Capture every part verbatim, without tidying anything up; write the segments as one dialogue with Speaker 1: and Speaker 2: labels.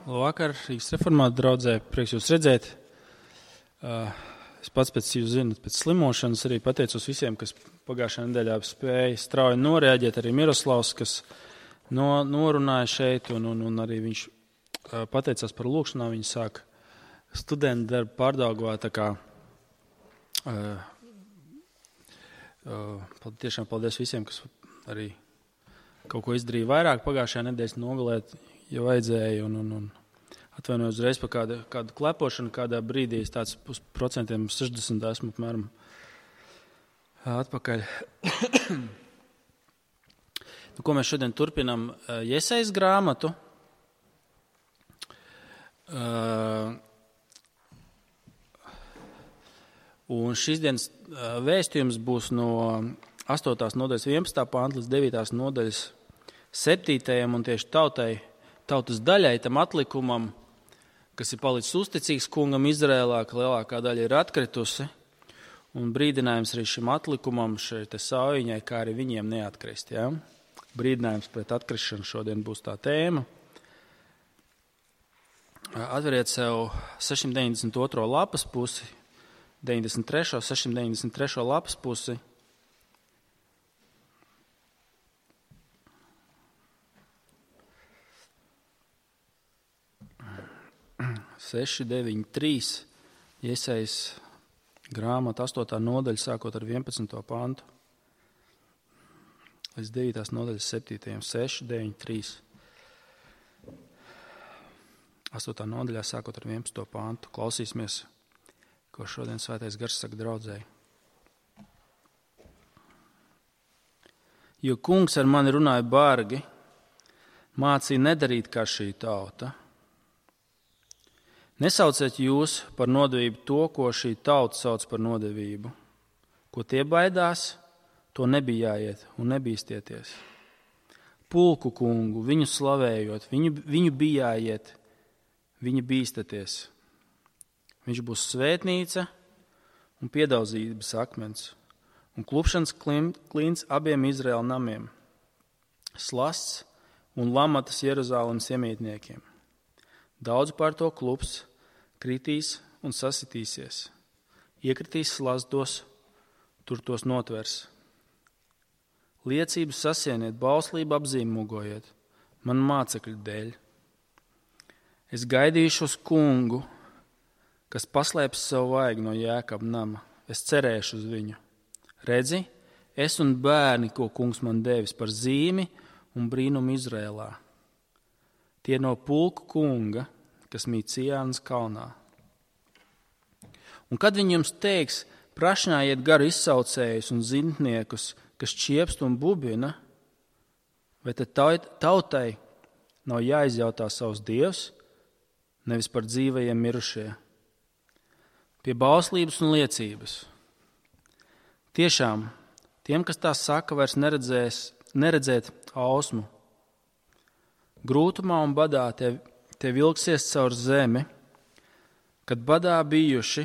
Speaker 1: Labvakar, Rīgas reformātu draudzē, prieks jūs redzēt. Es pats pēc jūs zinu, pēc slimošanas arī pateicos visiem, kas pagājušajā nedēļā spēja strauji noreaģēt, arī Miroslavs, kas no, norunāja šeit, un, un, un arī viņš pateicās par lūkšanām, viņš sāk studentu darbu Pārdaugavā, tā kā uh, uh, tiešām paldies visiem, kas arī kaut ko izdarīja vairāk pagājušajā nedēļas nogalēt, ja vajadzēja, un, un, un atvainojos uzreiz par kādu, kādu klepošanu, kādā brīdī es tāds pus procentiem sešdesmit esmu apmēram atpakaļ. Nu, ko mēs šodien turpinām? Jesajas grāmatu. Uh, un šīs dienas vēstījums būs no astotās nodaļas vienpadsmitā panta līdz devītās nodaļas septītajam un tieši tautai, tautas daļai, tam atlikumam, kas ir palicis uzticīgs kungam Izrēlā, ka lielākā daļa ir atkritusi, un brīdinājums arī šim atlikumam, šai te saujiņai, kā arī viņiem neatkrist. Ja? Brīdinājums pret atkrišanu šodien būs tā tēma. Atveriet sev sešsimt deviņdesmit otro lapas pusi, deviņdesmit trešo, sešsimt deviņdesmit trešo lapas pusi. seši, deviņi, trīs, Jesajas grāmata, astotā nodaļa, sākot ar vienpadsmito pantu, līdz devītās nodaļas septītajam, seši, deviņi, trīs. astotā nodaļā, sākot ar vienpadsmito pantu, klausīsimies, ko šodien Svētais Gars saka draudzēji. Jo kungs ar mani runāja bargi, mācīja nedarīt kā šī tauta. Nesauciet jūs par nodevību to, ko šī tauta sauc par nodevību. Ko tie baidās, to nebijājiet un nebīstieties. Pulku kungu, viņu slavējot, viņu, viņu bijājiet, viņu bīstaties. Viņš būs svētnīca un piedaudzības akmens un klupšanas klints abiem Izraēla namiem, slasts un lamatas Jeruzālemes iemītniekiem. Daudz pār to klups kritīs un sasitīsies. Iekritīs slazdos, tur tos notvers. Liecības sasieniet, bauslību apzīmogojiet, man mācekļu dēļ. Es gaidīšu uz kungu, kas paslēps savu vaigu no Jēkaba nama. Es cerēšu uz viņu. Redzi, es un bērni, ko kungs man devis par zīmi un brīnumu Izrēlā. Tie no pulku kunga, kas mīt Cijānas kalnā. Un kad viņi jums teiks, prašņājiet garu izsaucējus un zintniekus, kas čiepst un bubina, vai tad tautai nav jāizjautā savs dievs, nevis par dzīvajiem mirušie? Pie bauslības un liecības. Tiešām, tiem, kas tā saka, vairs neredzēs, neredzēt ausmu. Grūtumā un badā te, te vilksies caur zemi, kad badā bijuši,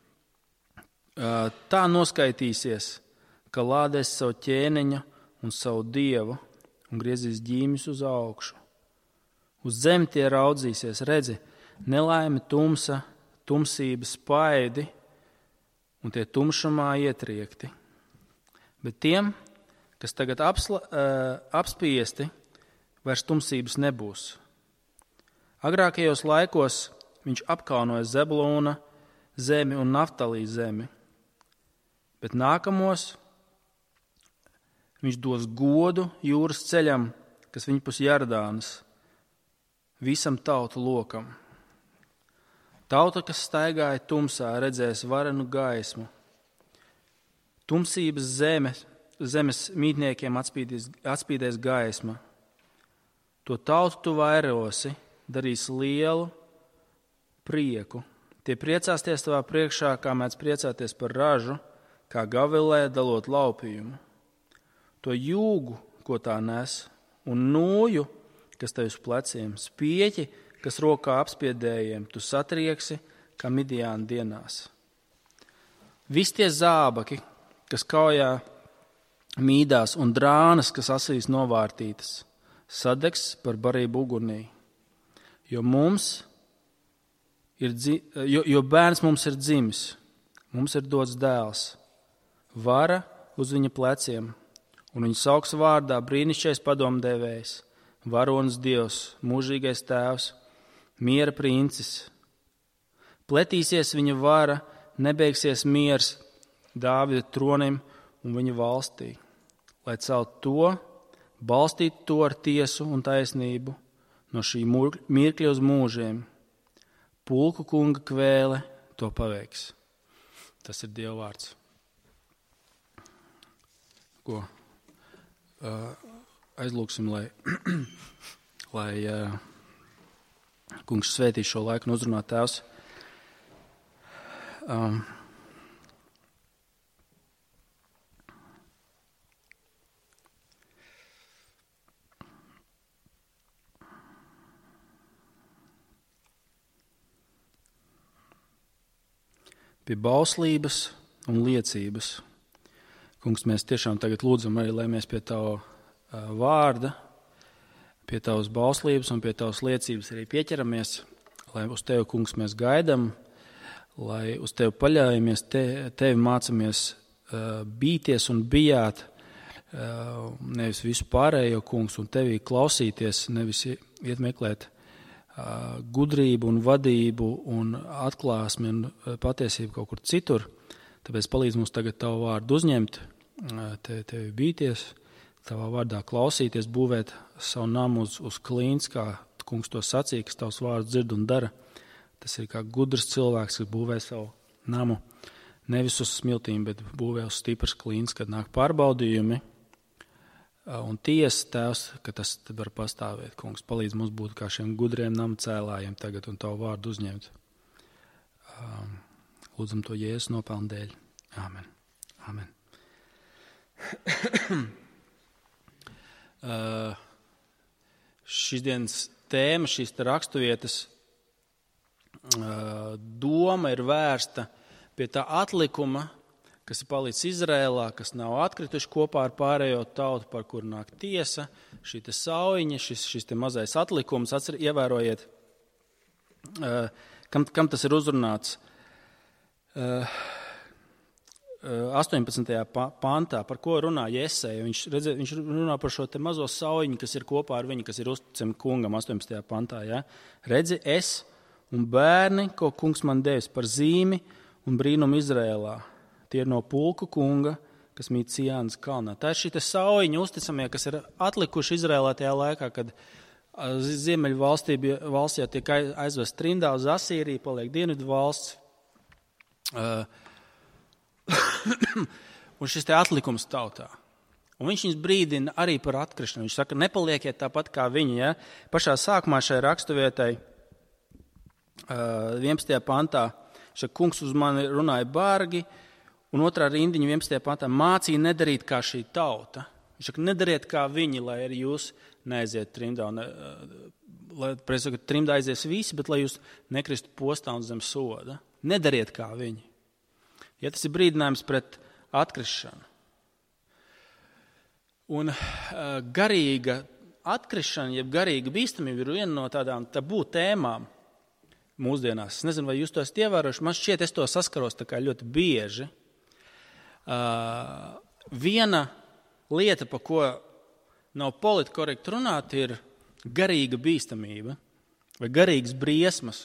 Speaker 1: tā noskaitīsies, ka lādēs savu ķēniņu un savu dievu un griezīs ģīmis uz augšu. Uz zemi tie raudzīsies, redzi, nelaime tumsa, tumsība spaidi un tie tumšumā ietriekti. Bet tiem, kas tagad apsla, apspiesti, vairs tumsības nebūs. Agrākajos laikos viņš apkaunoja Zebulūna zemi un Naftalī zemi, bet nākamos viņš dos godu jūras ceļam, kas viņpus Jardānas, visam tautu lokam. Tauta, kas staigāja tumsā, redzēs varenu gaismu. Tumsības zemes, zemes mītniekiem atspīdēs, atspīdēs gaisma. To tautu tu vairosi, darīs lielu prieku. Tie priecāsties tavā priekšā, kā mēdz priecāties par ražu, kā gavilē dalot laupījumu. To jūgu, ko tā nes, un nūju, kas tev uz pleciem, spieķi, kas rokā apspiedējiem, tu satrieksi, kā Midijāna dienās. Visi tie zābaki, kas kaujā mīdās, un drānas, kas asīs novārtītas, sadegs par barību ugunī. jo, mums ir, jo, jo bērns mums ir dzimis, mums ir dots dēls, vara uz viņa pleciem, un viņa sauks vārdā brīnišķīgais padomdevējs, varonis Dievs, mūžīgais tēvs, miera princis. Pletīsies viņa vara, nebeigsies miers Dāvida tronim un viņa valstī, lai celt to, balstītu to ar tiesu un taisnību no šī mirkļa uz mūžiem. Pulku kunga kvēle to paveiks. Tas ir Dieva vārds. Ko uh, aizlūksim, lai, lai uh, kungs svētī šo laiku un uzrunā tēvs. Um, pie bauslības un liecības. Kungs, mēs tiešām tagad lūdzam arī, lai mēs pie Tava uh, vārda, pie Tavas bauslības un pie Tavas liecības arī pieķeramies, lai uz Tevi, kungs, mēs gaidam, lai uz Tevi paļaujamies, te, Tevi mācamies uh, bīties un bijāt, uh, nevis visu pārējo, kungs, un Tevī klausīties, nevis iet meklēt gudrību un vadību un atklāsmi un patiesību kaut kur citur. Tāpēc palīdz mums tagad Tavu vārdu uzņemt, te, Tevi bīties, Tavā vārdā klausīties, būvēt savu namu uz, uz klīns, kā kungs to sacīja, kas Tavs vārds dzird un dara. Tas ir kā gudrs cilvēks, kas būvē savu namu nevis uz smiltīm, bet būvē uz stipras klīns, kad nāk pārbaudījumi. Un tiesa, Tēvs, ka tas tad var pastāvēt, kungs, palīdz mums būt kā šiem gudriem namcēlājiem tagad un Tavu vārdu uzņemt. Um, lūdzam to Jēzus nopelnu dēļ. Āmen. Āmen. uh, šīs dienas tēma, šīs te raksturvietas uh, doma ir vērsta pie tā atlikuma, kas ir palicis Izrēlā, kas nav atkrituši kopā ar pārējo tautu, par kuru nāk tiesa, šī te saujiņa, šis, šis te mazais atlikums, atcer, ievērojiet, uh, kam, kam tas ir uzrunāts. Uh, astoņpadsmitajā pantā, par ko runā Jeseja. Viņš, redz, viņš runā par šo te mazo saujiņu, kas ir kopā ar viņu, kas ir uzticami kungam astoņpadsmitajā pantā. Ja? Redzi, es un bērni, ko kungs man devis par zīmi un brīnumu Izrēlā. Tie ir no pulku kunga, kas mīt Cijānas kalnā. Tā ir šī te saujiņa uzticamie, kas ir atlikuši Izrēlā tajā laikā, kad Ziemeļu valstī tiek aizvest trimdā uz Asīriju, paliek dienvidu valsts. Uh, un šis te atlikums tautā. Un viņš viņus brīdina arī par atkrišanu. Viņš saka, nepalieciet tāpat kā viņi. Ja? Pašā sākumā šai raksturvietai uh, vienpadsmitajā pantā, šeit kungs uz mani runāja bargi, un otrā rindiņa vienpadsmitajā pantā mācīja nedarīt kā šī tauta. Viņš saka, nedariet kā viņi, lai arī jūs neaiziet trimdā. Ne, lai, saka, trimdā aizies visi, bet lai jūs nekristu postā un zem soda. Nedariet kā viņi. Ja tas ir brīdinājums pret atkrišanu. Un uh, garīga atkrišana, jeb garīga bīstamība ir viena no tādām tabū tēmām mūsdienās. Es nezinu, vai jūs to esat ievērojuši. Man šķiet, es to saskaros tā kā ļoti bieži. Uh, viena lieta, pa ko nav politkorekti runāt, ir garīga bīstamība vai garīgas briesmas.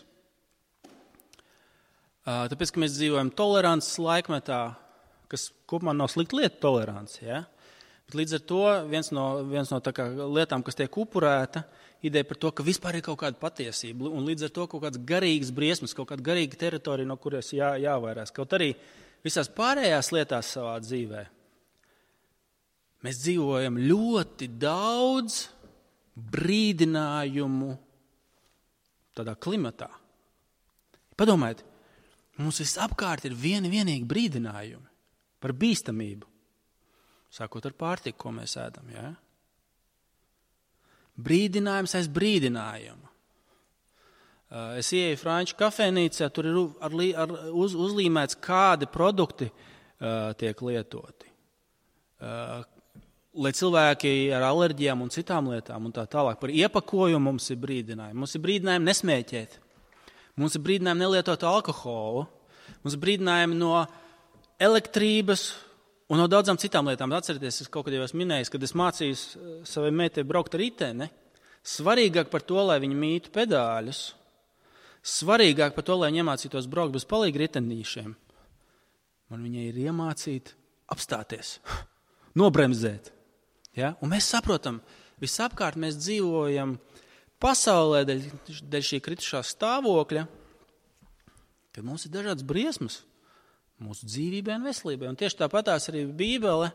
Speaker 1: Uh, tāpēc, ka mēs dzīvojam tolerants laikmetā, kas kopumā nav slikta lieta tolerants. Ja? Bet līdz ar to viens no, viens no tā kā lietām, kas tiek upurēta, ideja par to, ka vispār ir kaut kāda patiesība un līdz ar to kaut kādas garīgas briesmas, kaut kāda garīga teritorija, no kuras jā, jāvairās. Kaut arī visās pārējās lietās savā dzīvē mēs dzīvojam ļoti daudz brīdinājumu tādā klimatā. Padomājiet, mums visapkārt ir vieni vienīgi brīdinājumi par bīstamību, sākot ar pārtiku, ko mēs ēdam. Ja? Brīdinājums aiz brīdinājuma. Es ieeju franču kafejnīcā, tur ir ar, ar, uz, uzlīmēts, kādi produkti uh, tiek lietoti. Uh, lai cilvēki ar alerģijām un citām lietām un tā tālāk. Par iepakojumu mums ir brīdinājumi. Mums ir brīdinājumi nesmēķēt. Mums ir brīdinājumi nelietot alkoholu. Mums ir brīdinājumi no elektrības un no daudzām citām lietām. Atcerieties, es kaut kad jau esmu minējis, kad es mācījos savai meitai braukt ar riteni. Svarīgāk par to, lai viņi mītu pedāļus. Svarīgāk par to, lai viņi iemācītos braukt bez palīga ritenīšiem. Man viņai ir iemācīt apstāties, nobremzēt. Ja? Un mēs saprotam, visapkārt mēs dzīvojam pasaulē dēļ, dēļ šī kritušā stāvokļa, kad mums ir dažādas briesmas mūsu dzīvībai un veselībai. Un tieši tāpatās arī Bībele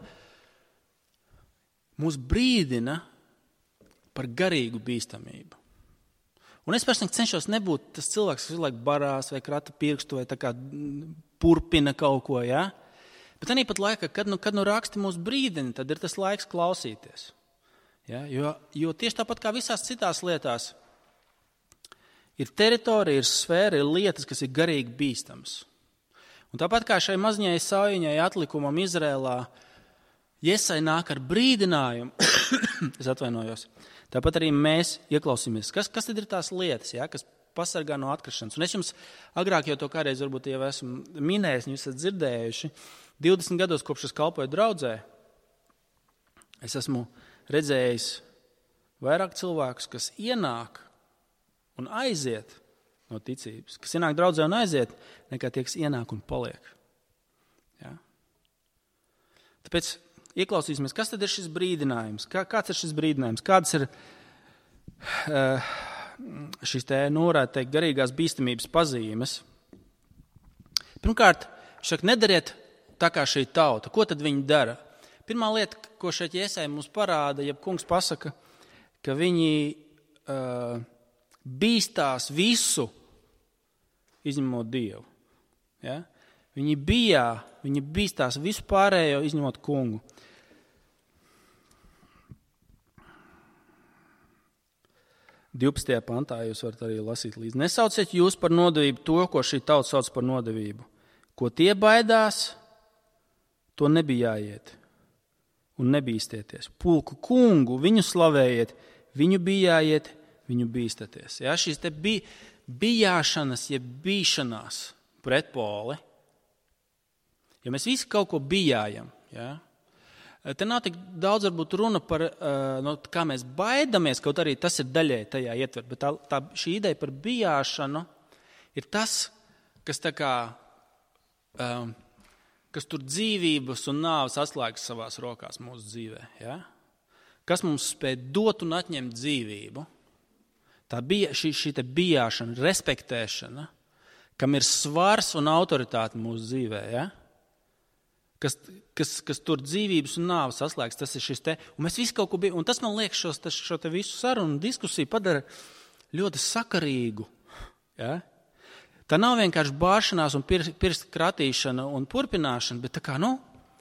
Speaker 1: mūs brīdina par garīgu bīstamību. Un es personīgi cenšos nebūt tas cilvēks, kas visu laiku barās vai krata pirkstu vai tā kā purpina kaut ko, ja? Bet arī pat laikā, kad nu, kad nu raksti mūs brīdina, tad ir tas laiks klausīties. Ja? Jo, jo tieši tāpat kā visās citās lietās, ir teritorija, ir sfēra, ir lietas, kas ir garīgi bīstams. Un tāpat kā šai maziņai saujiņai atlikumam Izrēlā, Jesai nāk ar brīdinājumu, es atvainojos, tāpat arī mēs ieklausīsimies. Kas, kas tad ir tās lietas, ja? Kas pasargā no atkrišanas? Un es jums agrāk jau to kādreiz varbūt jau esmu minējis, jūs esat dzirdējuši, divdesmit gados kopš es kalpoju draudzē, es esmu redzējis vairāk cilvēkus, kas ienāk un aiziet no ticības, kas ienāk draudzē un aiziet, nekā tie, kas ienāk un paliek. Ja? Tāpēc ieklausīsimies, kas tad ir šis brīdinājums? Kā, kāds ir šis brīdinājums? Kāds ir uh, šis te, nu, varētu teikt, garīgās bīstamības pazīmes? Pirmkārt, šak nedariet tā kā šī tauta. Ko tad viņi dara? Pirmā lieta, ko šeit Jesai mums parāda, ja kungs pasaka, ka viņi uh, bīstās visu, izņemot Dievu. Ja? Viņi bijā, viņi bīstās visu pārējo, izņemot kungu. divpadsmitajā pantā jūs varat arī lasīt līdzi. Nesauciet jūs par nodevību to, ko šī tauta sauc par nodevību. Ko tie baidās, to nebija jāiet un nebīstieties. Pulku kungu, viņu slavējiet, viņu bijājiet, viņu bīstaties. Ja, šīs te bij, bijāšanas, ja bīšanās pretpoli, ja mēs visi kaut ko bijājam, ja, te nav tik daudz varbūt runa par, no, kā mēs baidamies, kaut arī tas ir daļai tajā ietver, bet tā, tā, šī ideja par bijāšanu ir tas, kas tā kā um, kas tur dzīvības un nāves atslēgas savās rokās mūsu dzīvē. Ja? Kas mums spēj dot un atņemt dzīvību. Tā bija šī, šī te bijāšana, respektēšana, kam ir svars un autoritāte mūsu dzīvē. Ja? Kas, kas, kas tur dzīvības un nāves atslēgas, tas ir šis te. Un mēs visi kaut ko bijām. Un tas man liekas šos, tas, šo te visu sarunu diskusiju padara ļoti sakarīgu. Ja? Tā nav vienkārši bāršanās un pirkstu kratīšana un purpināšana, bet tā kā, nu,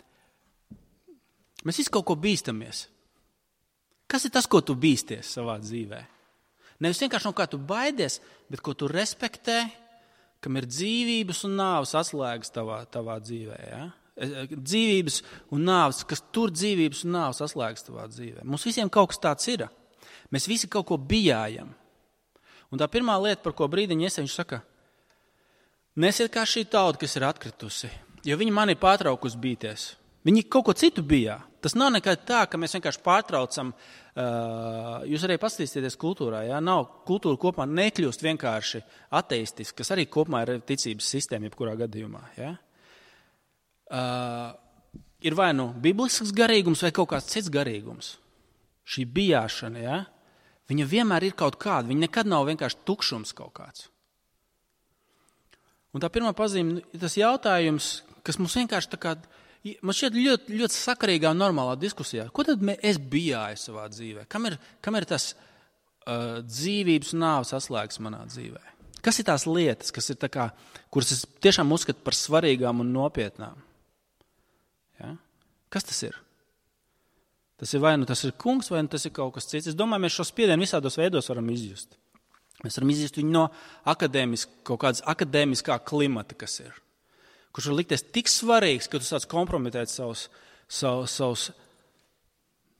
Speaker 1: mēs visi kaut ko bīstamies. Kas ir tas, ko tu bīsties savā dzīvē? Nevis vienkārši no kā tu baidies, bet ko tu respektē, kam ir dzīvības un nāves atslēgas tavā, tavā dzīvē. Ja? Dzīvības un nāves, kas tur dzīvības un nāves atslēgas tavā dzīvē. Mums visiem kaut kas tāds ir. Mēs visi kaut ko bijājam. Un tā pirmā lieta, par ko brīdiņi Jesai, viņš saka, nesiet kā šī tauta, kas ir atkritusi, jo viņi man ir pārtraukusi bīties. Viņi kaut ko citu bijā. Tas nav nekad tā, ka mēs vienkārši pārtraucam. Uh, jūs arī paskatīsieties kultūrā. Ja? Nav, kultūra kopumā nekļūst vienkārši ateistiski, kas arī kopumā ir ticības sistēma, jebkurā gadījumā. Ja? Uh, ir vai nu biblisks garīgums vai kaut kāds cits garīgums. Šī bijāšana, ja? Viņa vienmēr ir kaut kāda. Viņa nekad nav vienkārši tukšums kaut kāds. Un tā pirmā pazīme ir tas jautājums, kas mums vienkārši tā kā, man šķiet ļoti, ļoti sakarīgā un normālā diskusijā. Ko tad es bijāju savā dzīvē? Kam ir, kam ir tas uh, dzīvības un nāves atslēgas manā dzīvē? Kas ir tās lietas, kas ir tā kā, kuras es tiešām uzskatu par svarīgām un nopietnām? Ja? Kas tas ir? Tas ir vai nu tas ir kungs, vai nu tas ir kaut kas cits. Es domāju, mēs šo spiedienu visādos veidos varam izjust. Mēs varam izjust viņu no kaut kādas akadēmiskā klimata, kas ir. Kurš var likties tik svarīgs, ka tu sāc kompromitēt savus, savus, savus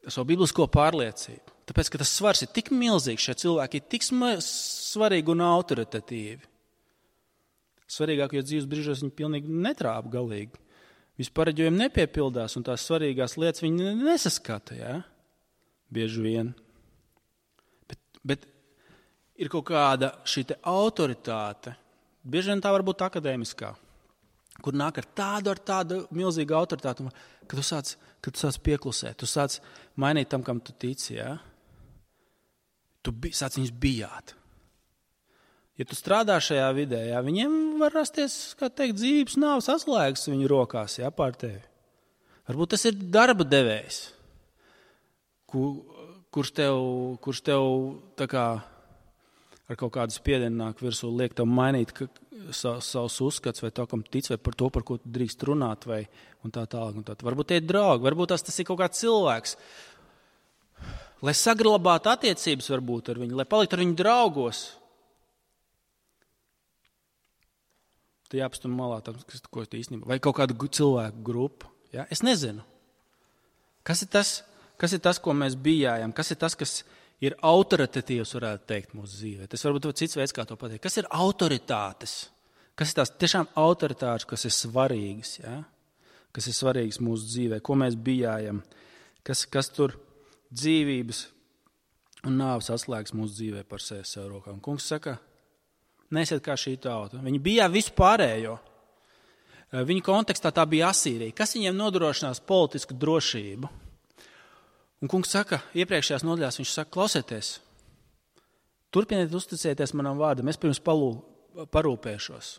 Speaker 1: savu biblisko pārliecību. Tāpēc, ka tas svars ir tik milzīgs, šie cilvēki ir tik svarīgi un autoritatīvi. Svarīgākajos dzīves brīžos viņi pilnīgi netrāp galīgi. Vispareģojumi nepiepildās, un tās svarīgās lietas viņi nesaskata, jā? Bieži vien. Bet, bet ir kaut kāda šī te autoritāte, bieži vien tā var būt akadēmiskā, kur nāk ar tādu, ar tādu milzīgu autoritāti, ka tu sāc, ka tu sāc pieklusēt, tu sāc mainīt tam, kam tu tici, jā? Tu bi, sāc viņus bijāt. Ja tu strādā šajā vidē, jā, viņiem var rasties, kā teikt, dzīvības nāves atslēgas viņu rokās, jā, pār tevi. Varbūt tas ir darba devējs, kur, kurš tev, kurš tev tā kā ar kaut kādu spiedienu nāk virsū, liek tev mainīt ka, sa, savus uzskats vai to, kam tic, vai par to, par ko tu drīkst runāt, vai un tā tālāk. Un tā. Varbūt tie ir draugi, varbūt tas, tas ir kaut kāds cilvēks. Lai saglabātu attiecības varbūt ar viņu, lai paliktu ar viņu draugos. Tu jāpastum malā, tam, kas, ko tu īstenībā, vai kaut kādu cilvēku grupu. Ja? Es nezinu. Kas ir tas, kas ir tas, ko mēs bijājam? Kas ir tas, kas ir autoritatīvs, varētu teikt, mūsu dzīvē? Tas varbūt cits veids, kā to pateikt. Kas ir autoritātes? Kas ir tās tiešām autoritātes, kas ir svarīgas? Ja? Kas ir svarīgas mūsu dzīvē? Ko mēs bijājam? Kas, kas tur dzīvības un nāves atslēgas mūsu dzīvē par sevi sev rokām? Kungs saka, neesiet kā šī tauta. Viņi bija visu pārējo. Viņu kontekstā tā bija Asīrija. Kas viņiem nodrošinās politisku drošību? Un kungs saka, iepriekšējās nodaļās viņš saka, klausieties, turpiniet uzticēties manam vārdam, es pirms palū, parūpēšos.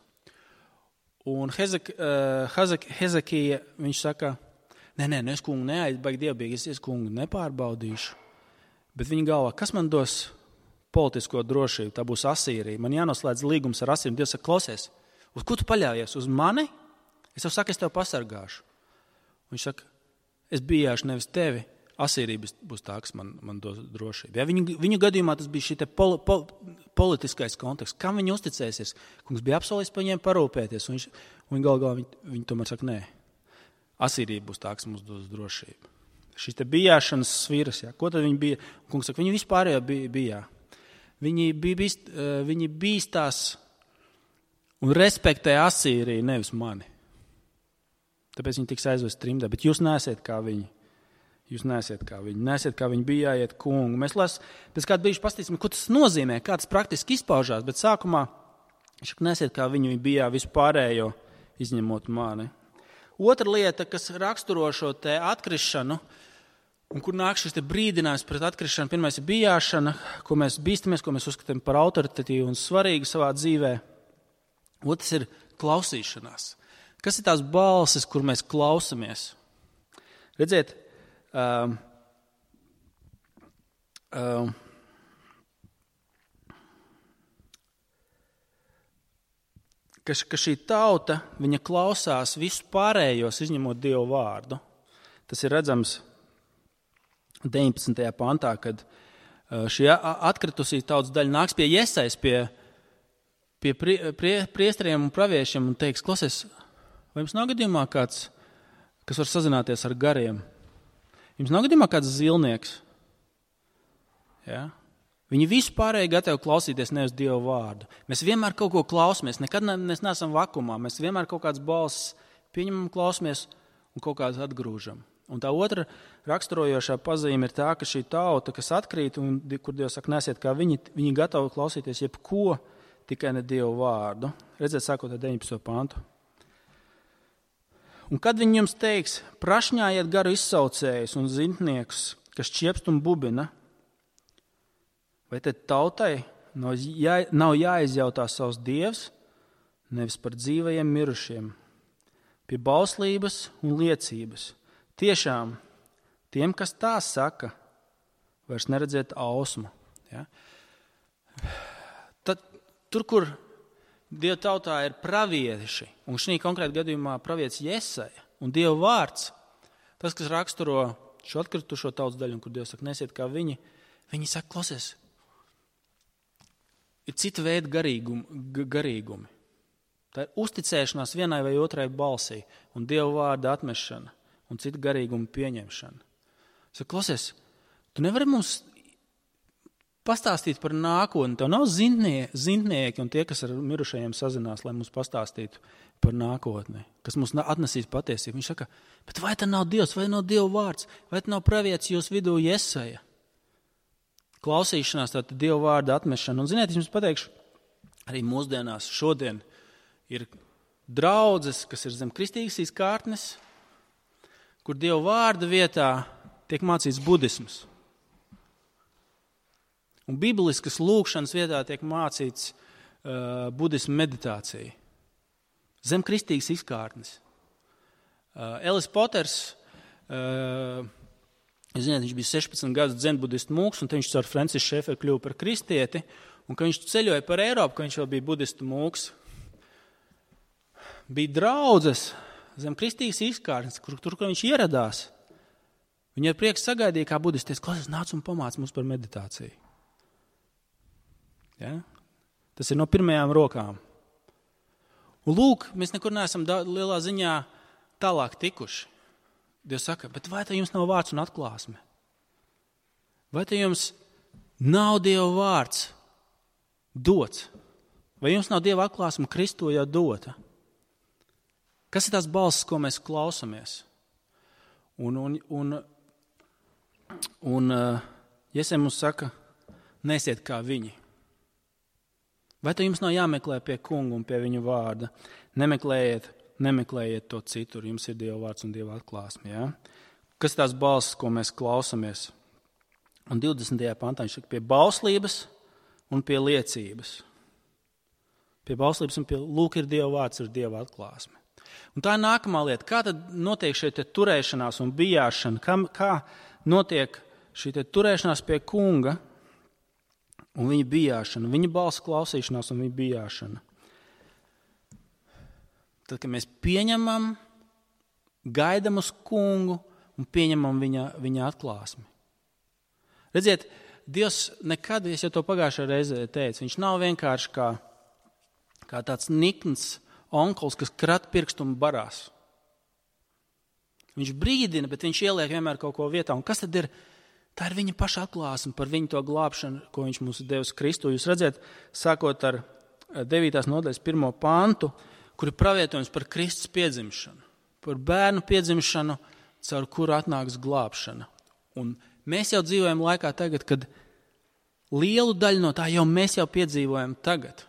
Speaker 1: Un Hezek, uh, Hezek, Hezekija, viņš saka, nē, nē, es kungu neaizbaigi dievbīgi, es, es kungu nepārbaudīšu. Bet viņa galvā, kas man dos politisko drošību? Tā būs Asīrija. Man jānoslēdz līgums ar Asīriju. Dievs saka, klausies, uz ko tu paļaujies? Uz mani? Es tev saku, es tev pasargāšu. Un viņš saka, es bijāšu nevis tevi, Asīrija būs tā, kas man, man dos drošību. Ja, viņu, viņu gadījumā tas bija šī te pol, pol, politiskais konteksts. Kam viņi uzticēsies? Kungs bija apsolījis par viņiem parūpēties. Un viņš, un viņa galvā viņi, viņi tomēr saka, nē. Asīrija būs tā, kas mums dos drošību. Šīs te bijāšanas sviras, ja. Ko tad viņi bija? Kungs saka, viņi vispārējo bija, bijā. Viņi, bija, bīst, viņi bīstās un respektē Asīriju, nevis mani. Tāpēc viņi tiks aizvest trimdā. Bet jūs neesiet kā viņi. Jūs neesiet kā viņi. Neesiet kā viņi bija jāiet kungu. Mēs las, pēc kādu brīžu pastīsim, ko tas nozīmē, kā tas praktiski izpaužās. Bet sākumā viņš neesiet kā viņi bija vispārējo, izņemot mani. Otra lieta, kas raksturo šo te atkrišanu, un kur nāk šis te brīdinājums pret atkrišanu, pirmais ir bijāšana, ko mēs bīstamies, ko mēs uzskatām par autoritatīvu un svarīgu savā dzīvē. Otrs ir klausīšanās. Kas ir tās balsis, kur mēs klausamies? Redziet, um, um, Ka, ka šī tauta, viņa klausās visu pārējos, izņemot Dievu vārdu. Tas ir redzams deviņpadsmitajā pantā, kad šī atkritusī tautas daļa nāks pie Jesais, pie, pie prie, prie, priesteriem un praviešiem un teiks, klausies, vai jums nav gadījumā kāds, kas var sazināties ar gariem? Jums nav gadījumā kāds zilnieks? Ja? Viņi visu pārēji gatavi klausīties nevis Dieva vārdu. Mēs vienmēr kaut ko klausamies, nekad ne, mēs neesam vakumā. Mēs vienmēr kaut kādas balsis pieņemam, klausamies un kaut kādas atgrūžam. Un tā otra raksturojošā pazīme ir tā, ka šī tauta, kas atkrīt un kur Dievs saka, nesiet kā viņi, viņi gatavi klausīties jebko, tikai ne Dieva vārdu. Redziet, sākot ar deviņpadsmito pantu. Un kad viņi jums teiks, prašņājiet garu izsaucējus un zintniekus, kas čiepst un bubina, vai tad tautai nav, jā, nav jāizjautā savs dievs, nevis par dzīvajiem mirušiem, pie bauslības un liecības. Tiešām, tiem, kas tā saka, vairs neredzēt ausmu. Ja? Tad, tur, kur Dieva tautā ir pravieši, un šī konkrēta gadījumā pravietis Jesaja un Dieva vārds, tas, kas raksturo šo atkritušo tautas daļu, un kur Dievs saka, nesiet kā viņi, viņi saka, klausies, ir cita veida garīgumi, garīgumi. Tā ir uzticēšanās vienai vai otrai balsī un Dieva vārda atmešana un cita garīguma pieņemšana. Saka, klausies, tu nevari mums pastāstīt par nākotni. Tev nav zintnie, zintnieki un tie, kas ar mirušajiem sazinās, lai mums pastāstītu par nākotni, kas mums atnesīs patiesību. Viņš saka, bet vai tā nav Dievs, vai nav Dieva vārds, vai tā nav pravietis jūs vidū Jesaja? Klausīšanās, tātad Dieva vārda atmešana. Un ziniet, es jums pateikšu, arī mūsdienās šodien ir draudzes, kas ir zem kristīgas izkārtnes, kur Dieva vārda vietā tiek mācīts budisms. Un bibliskas lūkšanas vietā tiek mācīts uh, budismu meditācija. Zem kristīgas izkārtnes. Uh, Ellis Poters, uh, ziniet, viņš bija sešpadsmit gadus dzenbudistu mūks, un viņš ar Francis Šeferu kļuva par kristieti, un kad viņš ceļoja par Eiropu, kad viņš vēl bija budistu mūks, bija draudzes zem kristīgas izkārtnes, kur tur, kur viņš ieradās. Viņi ar prieku sagaidīja, kā budisties, klausies, nāc un pamāc mums par meditāciju. Ja? Tas ir no pirmajām rokām. Un lūk, mēs nekur neesam da- lielā ziņā tālāk tikuši. Dievs saka, bet vai te jums nav vārds un atklāsme? Vai te jums nav Dieva vārds dots? Vai jums nav Dieva atklāsme Kristo jau dota? Kas ir tās balsis, ko mēs klausamies? Un, un, un, un Jēzus mums saka, neesiet kā viņi. Vai te jums nav jāmeklē pie kunga un pie viņa vārda? Nemeklējiet, nemeklējiet to citur, jums ir Dieva vārds un Dieva atklāsme. Ja? Kas ir tās balsis, ko mēs klausamies? Un divdesmitajā pantā viņš saka, pie bauslības un pie liecības. Pie bauslības un pie lūk ir Dieva vārds, ir Dieva atklāsme. Un tā ir nākamā lieta. Kā tad notiek šī turēšanās un bijāšana? Kā, kā notiek šī turēšanās pie kunga un viņa bijāšana, viņa balss klausīšanās un viņa bijāšana? Tad, kad mēs pieņemam, gaidam uz kungu un pieņemam viņa, viņa atklāsmi. Redziet, Dievs nekad, es jau to pagājušajā reizē teicu, viņš nav vienkārši kā, kā tāds nikns onkulis, kas krat pirkstu un barās. Viņš brīdina, bet viņš ieliek vienmēr kaut ko vietā. Un kas tad ir? Tā ir viņa paša atklāsme par viņu to glābšanu, ko viņš mums ir devis Kristu. Jūs redzat, sākot ar devītās nodaļas pirmo pantu, kur ir pravietojums par Kristus piedzimšanu, par bērnu piedzimšanu, caur kuru atnāks glābšana. Un mēs jau dzīvojam laikā tagad, kad lielu daļu no tā jau mēs jau piedzīvojam tagad.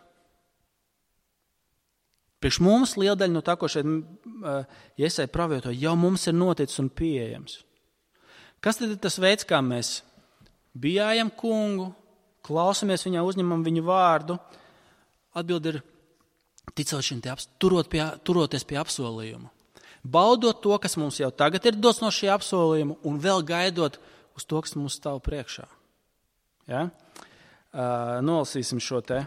Speaker 1: Priekš mums liela daļa no tā, ko šeit Jesaja pravietoja, jau mums ir noticis un pieejams. Kas tad ir tas veids, kā mēs bijājam kungu, klausamies viņā, uzņemam viņu vārdu? Atbilde ir ticot šim te, turot pie, turoties pie apsolījuma. Baudot to, kas mums jau tagad ir dots no šī apsolījuma, un vēl gaidot uz to, kas mums stāv priekšā. Ja? Uh, nolasīsim šo te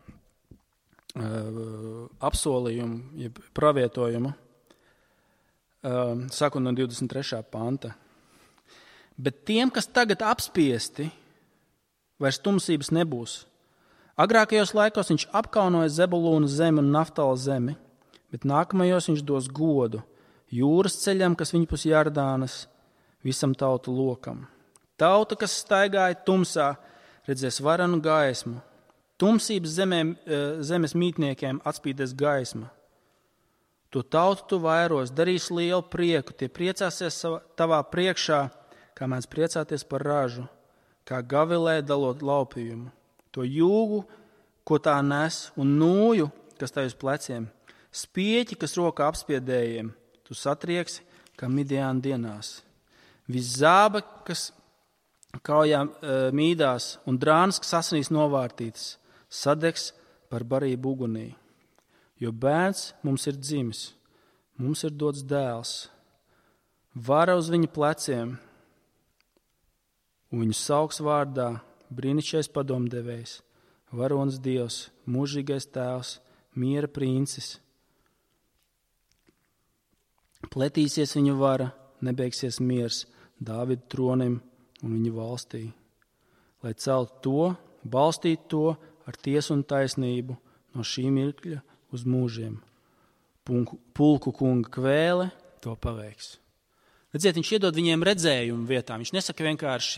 Speaker 1: Uh, apsolījumu, jeb pravietojumu, uh, sākot no divdesmit trešā panta. Bet tiem, kas tagad apspiesti, vairs tumsības nebūs. Agrākajos laikos viņš apkaunoja Zebulūnu zemi un Naftala zemi, bet nākamajos viņš dos godu jūras ceļam, kas viņpus Jardānas, visam tautu lokam. Tauta, kas staigāja tumsā, redzēs varenu gaismu. Tumsības zemē, zemes mītniekiem atspīdēs gaisma. To tautu tu vairos, darīs lielu prieku, tie priecāsies savā, tavā priekšā, kā mēdz priecāties par ražu, kā gavilē dalot laupījumu. To jūgu, ko tā nes, un nūju, kas tā uz pleciem, spieķi, kas rokā apspiedējiem, tu satrieksi, kā Midiāna dienās. Viss zāba, kas kaujā e, mīdās, un drānas, kas asinīs novārtītas, sadegs par barību ugunī. Jo bērns mums ir dzimis, mums ir dots dēls, vara uz viņa pleciem, un viņu sauks vārdā brīnišķīgais padomdevējs, varonis Dievs, mūžīgais tēvs, miera princis. Pletīsies viņa vara, nebeigsies miers Dāvida tronim un viņa valstī, lai celtu to, balstītu to ar tiesu un taisnību no šī mirkļa uz mūžiem. Pulku kunga kvēle to paveiks. Redziet, viņš iedod viņiem redzējumu vietām. Viņš nesaka vienkārši,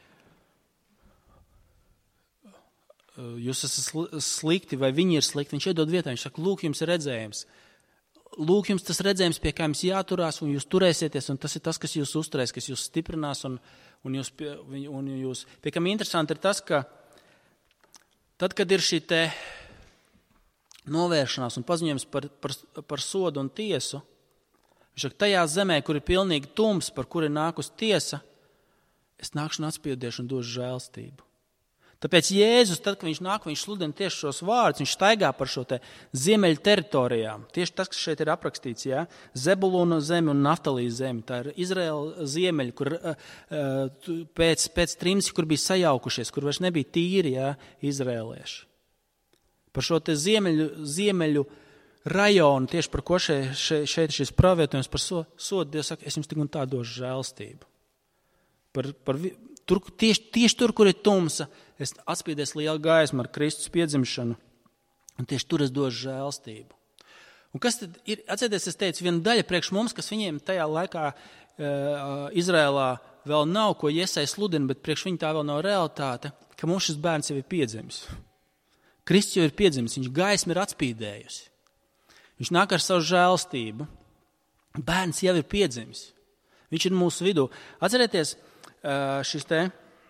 Speaker 1: jūs esat slikti vai viņi ir slikti. Viņš iedod vietām. Viņš saka, lūk, jums ir redzējums. Lūk, jums tas redzējums, pie kā jums jāturās, un jūs turēsieties, un tas ir tas, kas jūs uzturēs, kas jūs stiprinās, un, un, jūs, un jūs... Pie kam interesanti ir tas, ka tad, kad ir šī te novēršanās un paziņojums par, par, par sodu un tiesu, viņš saka, tajā zemē, kur ir pilnīgi tums, par kuri nākus tiesa, es nākšu un atspiediešu un došu žēlstību. Tāpēc Jēzus, tad, kad viņš nāk, viņš sludina tieši šos vārdus, viņš staigā par šo te ziemeļu teritorijām. Tieši tas, kas šeit ir aprakstīts, jā, Zebulūna zemi un Naftalī zemi. Tā ir Izraela ziemeļi, kur pēc, pēc trimsi, kur bija sajaukušies, kur vairs nebija tīri, jā, izraelieši. Par šo te ziemeļu, ziemeļu rajonu, tieši par ko šeit, šeit šis pravietojums par so, sodu, Dievs saka, es jums tik un tā došu žēlstību. Par, par, tur, tieši, tieši tur, kur ir tumsa, es atspīdēs lielu gaismu ar Kristus piedzimšanu, un tieši tur es došu žēlstību. Un kas tad ir, atcerieties, es teicu, viena daļa priekš mums, kas viņiem tajā laikā uh, Izrēlā vēl nav, ko Jesai sludina, bet priekš viņa tā vēl nav realitāte, ka mums šis bērns jau ir piedzimis. Kristus jau ir piedzimis, viņš gaismu ir atspīdējusi. Viņš nāk ar savu žēlstību. Bērns jau ir piedzimis. Viņš ir mūsu vidū. Atcerieties, šis te,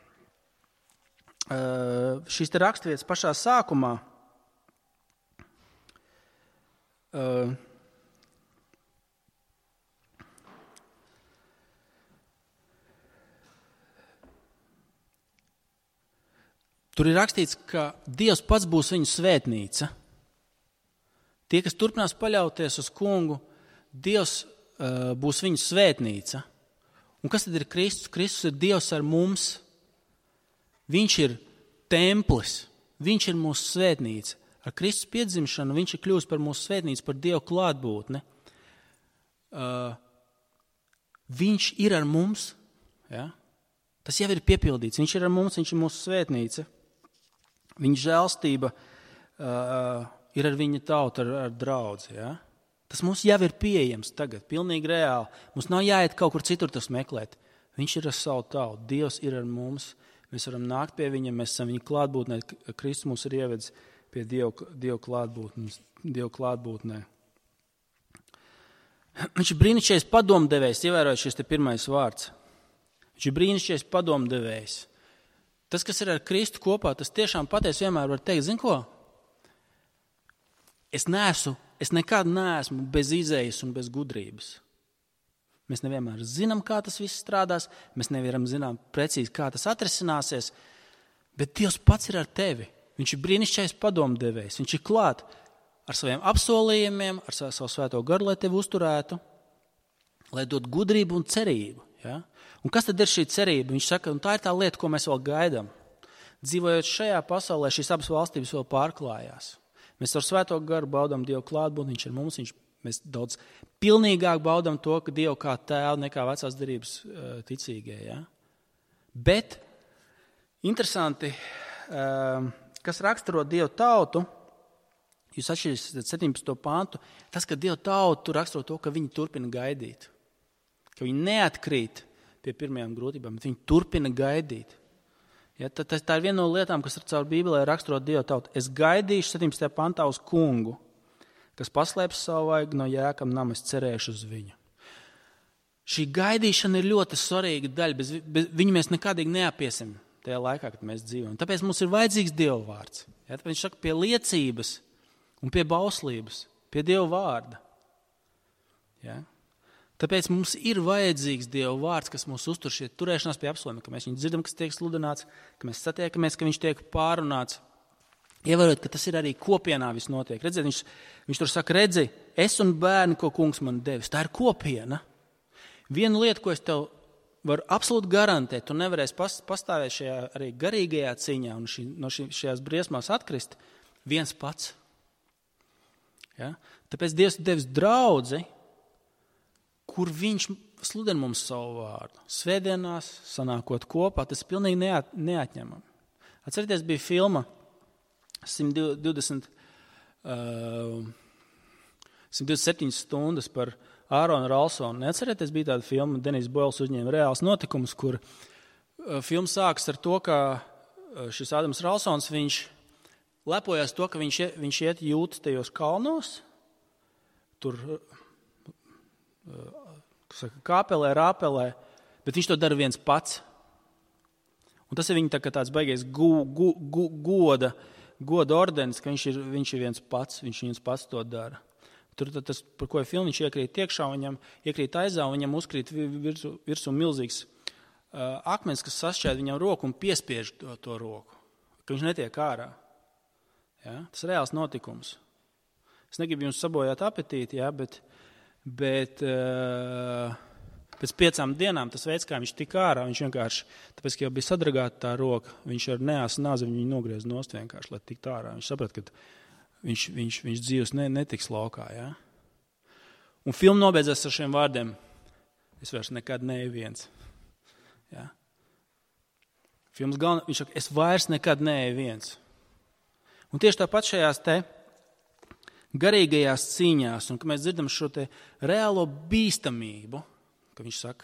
Speaker 1: šis te raksturvietas pašā sākumā. Tur ir rakstīts, ka Dievs pats būs viņu svētnīca. Tie, kas turpinās paļauties uz kungu, Dievs uh, būs viņu svētnīca. Un kas tad ir Kristus? Kristus ir Dievs ar mums. Viņš ir templis. Viņš ir mūsu svētnīca. Ar Kristus piedzimšanu viņš ir kļuvis par mūsu svētnīcu, par Dievu klātbūtni. Uh, viņš ir ar mums. Ja? Tas jau ir piepildīts. Viņš ir ar mums, viņš ir mūsu svētnīca. Viņa žēlstība uh, ir ar viņa tautu, ar, ar draudzi. Ja? Tas mums jau ir pieejams tagad, pilnīgi reāli. Mums nav jāiet kaut kur citur tas meklēt. Viņš ir ar savu tautu, Dievs ir ar mums. Mēs varam nākt pie viņa, mēs esam viņa klātbūtnē. Kristus mūs ir ievedis pie Dievu, Dievu klātbūtnes, Dievu klātbūtnē. Viņš ir brīnišķīgais padomdevējs, ievērojot šis te pirmais vārds. Viņš ir brīnišķīgais padomdevējs. Tas, kas ir ar Kristu kopā, tas tiešām patiesi vienmēr var teikt, zin ko? Es neesmu, es nekad neesmu bez izējas un bez gudrības. Mēs nevienmēr zinām, kā tas viss strādās, mēs nevaram zinām precīzi, kā tas atrisināsies, bet Dievs pats ir ar tevi. Viņš ir brīnišķīgais padomdevējs, viņš ir klāt ar saviem apsolījumiem, ar savu svēto garu, lai tevi uzturētu, lai dod gudrību un cerību. Ja? Un kas tad ir šī cerība? Viņš saka, un tā ir tā lieta, ko mēs vēl gaidām. Dzīvojot šajā pasaulē, šīs abas valstības vēl pārklājās. Mēs ar svēto garu baudām Dievu klātbūtni, viņš ir mums, viņš, mēs daudz pilnīgāk baudām to, ka Dievu kā tēvu nekā vecās derības uh, ticīgie. Ja? Bet, interesanti, uh, kas raksturo Dievu tautu, jūs atšķirīsiet septiņpadsmito pantu, tas, ka Dievu tautu raksturo to, ka viņi turpina gaidīt. Ka viņi neatkrīt pie pirmajām grūtībām, bet viņi turpina gaidīt. Ja, tā, tā ir viena no lietām, kas caur Bībelē raksturot Dievu tautu. Es gaidīšu septiņpadsmitajā pantā uz kungu, kas paslēps savu vaigu no jēkam nama, es cerēšu uz viņu. Šī gaidīšana ir ļoti svarīga daļa, bez, bez viņu mēs nekādīgi neapiesim tajā laikā, kad mēs dzīvojam. Tāpēc mums ir vajadzīgs Dieva vārds. Ja, tāpēc viņš saka pie liecības un pie bauslības, pie Dieva vārda. Ja. Tāpēc mums ir vajadzīgs Dieva vārds, kas mūs uztur šie turēšanās pie apsolījuma, ka mēs viņu dzirdam, kas tiek sludināts, ka mēs satiekamies, ka viņš tiek pārunāts. Ievērot, ka tas ir arī kopienā viss notiek. Redziet, viņš, viņš tur saka, redzi, es un bērni, ko kungs man devis. Tā ir kopiena. Viena lieta, ko es tev varu absolūti garantēt, tu nevarēsi pastāvēt šajā arī garīgajā cīņā un šī, no šī, šajās briesmās atkrist viens pats. Ja? Tāpēc Dievs devis draudzi, kur viņš sludina mums savu vārdu. Svētdienās, sanākot kopā, tas pilnīgi neat, neatņemam. Atcerieties, bija filma simt divdesmit, uh, simt divdesmit septiņas stundas par Āronu Ralsonu. Neatcerieties, bija tāda filma, Denis Boils uzņēma reāls notikums, kur uh, filma sākas ar to, ka uh, šis Ādams Ralsons, viņš lepojas to, ka viņš, viņš iet jūt tajos kalnos, tur uh, saka, kāpelē, rāpelē, bet viņš to dara viens pats. Un tas ir viņa tā, kā tāds baigies gu, gu, gu, goda, goda ordenis, ka viņš ir, viņš ir viens pats, viņš viens pats to dara. Tur tas, par ko ir filma, viņš iekrīt iekšā, viņam iekrīt aizā, un viņam uzkrīt virsū, virsū milzīgs uh, akmens, kas sašķēd viņam roku un piespiež to, to roku, ka viņš netiek ārā. Ja? Tas ir reāls notikums. Es negribu jums sabojāt apetīti, ja? bet, bet uh, pēc piecām dienām tas veids, kā viņš tika ārā, viņš vienkārši, tāpēc, ka jau bija sadragāta tā roka, viņš ar neāsu nāzi viņu nogriez nost vienkārši, lai tiktu ārā. Viņš saprat, ka viņš, viņš, viņš dzīves ne, netiks laukā. Ja? Un filma nobeidzās ar šiem vārdiem. Es vairs nekad neeju viens. Ja? Filmas galvenā, viņš saka, es vairs nekad neeju viens. Un tieši tāpat šajās te garīgajās cīņās, un ka mēs dzirdam šo te reālo bīstamību, ka viņš saka,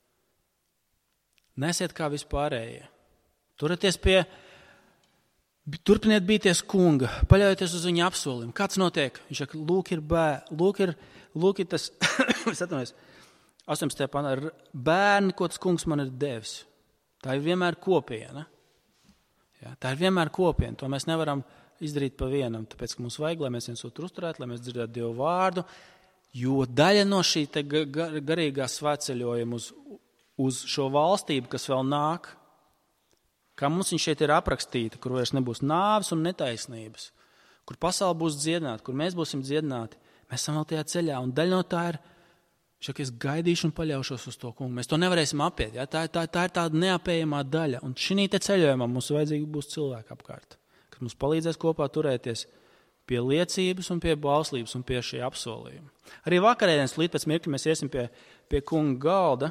Speaker 1: nesiet kā vispārējie. Turieties pie, turpiniet bīties kunga, paļaujieties uz viņa apsolījumu. Kāds notiek? Viņš saka, lūk ir bērni, lūk ir, lūk ir tas, es atvainojos, astoņpadsmitajā pantā, bērni, ko tas kungs man ir devis. Tā ir vienmēr kopiena. Ja, tā ir vienmēr kopiena. To mēs nevaram izdarīt pa vienam, tāpēc, ka mums vajag, lai mēs viens otru uzturētu, lai mēs dzirdētu Dievu vārdu, jo daļa no šī te garīgā svētceļojuma uz, uz šo valstību, kas vēl nāk, kā mums viņš šeit ir aprakstīta, kur vairs nebūs nāves un netaisnības, kur pasaule būs dziedināta, kur mēs būsim dziedināti, mēs esam vēl tajā ceļā, un daļa no tā ir, šak, es gaidīšu un paļaušos uz to kungu. Mēs to nevarēsim apiet, ja? tā, tā, tā ir tāda neapējamā daļa, un šī te ceļojumā mums vajadzīgi būs cilvēki apkārt, kas mums palīdzēs kopā turēties pie liecības un pie bauslības un pie šī apsolījuma. Arī vakarēdienas līdz pēc mirkļa mēs iesim pie, pie kunga galda.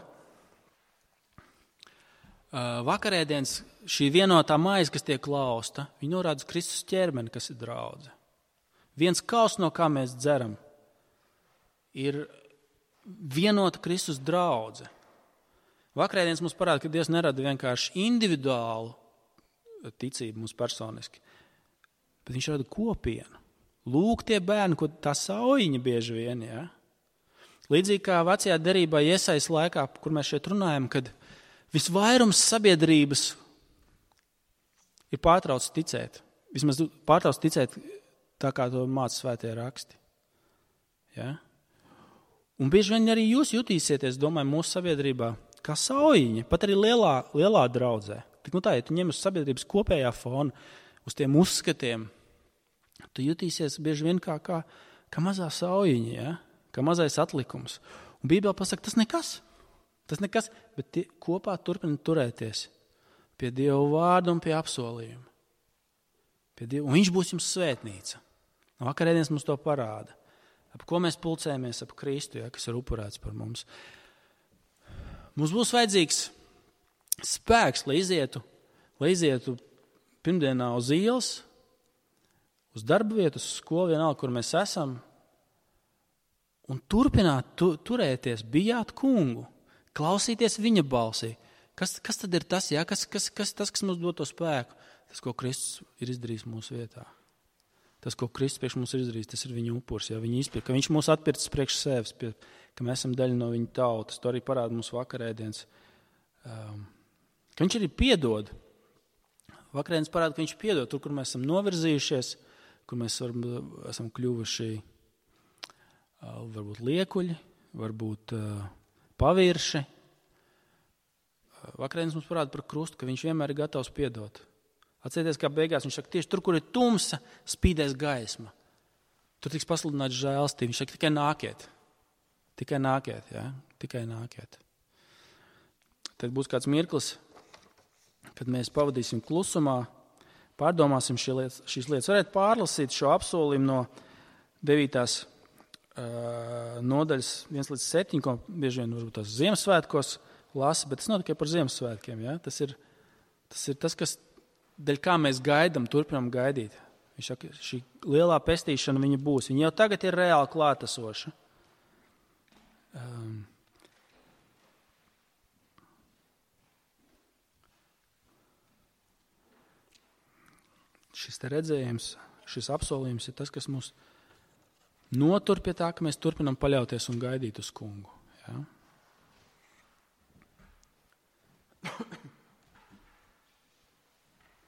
Speaker 1: Uh, vakarēdienas šī vienotā maize, kas tiek lausta, viņa norāda uz Kristus ķermeni, kas ir draudze. Viens kaus, no kā mēs dzeram, ir vienota Kristus draudze. Vakarēdienas mums parāda, ka Dievs nerada vienkārši individuālu ticību mums personiski, bet viņš rada kopienu. Lūk tie bērni, ko tā saujiņa bieži vien, ja? Līdzīgi kā vecajā derībā Iesajas laikā, kur mēs šeit runājam, kad visvairums sabiedrības ir pārtrauc ticēt. Vismaz pārtrauc ticēt tā, kā to māca svētie raksti. Ja? Un bieži vien arī jūs jutīsieties, domāju, mūsu sabiedrībā, kā saujiņa, pat arī lielā, lielā draudzē. Tik nu tā, ja tu ņem uz sabiedrības kopējā fona, uz tiem uzskatiem, tu jutīsies bieži vien kā, kā, kā mazā saujiņa, ja? Kā mazais atlikums. Un Bībele pasaka, tas nekas, tas nekas, bet tie, kopā turpina turēties pie Dieva vārda un pie apsolījuma. Pie Dieva, un viņš būs jums svētnīca. Vakarēdienas mums to parāda. Ap ko mēs pulcējamies ap Kristu, ja, kas ir upurēts par mums. Mums būs vajadzīgs spēks, lai izietu, lai izietu pirmdienā uz ielas, uz darba vietu, uz skolu, vienalga, kur mēs esam, un turpināt tu, turēties, bijāt kungu, klausīties viņa balsī. Kas, kas tad ir tas, jā? Kas, kas, kas, tas, kas mums dod to spēku? Tas, ko Kristus ir izdarījis mūsu vietā. Tas, ko Kristus priekš mums ir izdarījis, tas ir viņa upurs, ja viņa izpirka, ka viņš mūs atpircis priekš sevis, pie, ka mēs esam daļa no viņa tautas. To arī parāda mums vakarēdienas. Um, ka viņš arī piedod. Vakarēdienas parāda, ka viņš piedod tur, kur mēs esam novirzījušies, kur mēs varam, esam kļuvuši uh, varbūt liekuļi, varbūt uh, pavirši. Uh, vakarēdienas mums parāda par krustu, ka viņš vienmēr ir gatavs piedot. Atcerieties, kā beigās viņš saka, tieši tur, kur ir tumsa, spīdēs gaisma. Tur tiks pasludināts žēlstība. Viņš saka, tikai nākiet. Tikai nākiet, jā, tikai nākiet. Tad būs kāds mirklis, kad mēs pavadīsim klusumā, pārdomāsim šī lietas, šīs lietas. Varētu pārlasīt šo apsolījumu no devītās uh, nodaļas viens līdz septiņi, ko bieži vien varbūt tās Ziemassvētkos lasa, bet tas nav tikai par Ziemassvētkiem. Ja? Tas ir tas, ir tas kas, dēļ kā mēs gaidam, turpinām gaidīt. Viņš saka, šī lielā pestīšana viņa būs. Viņa jau tagad ir reāli klātesoša. Um, šis te redzējums, šis apsolījums ir tas, kas mūs notur pie tā, ka mēs turpinam paļauties un gaidīt uz kungu. Ja?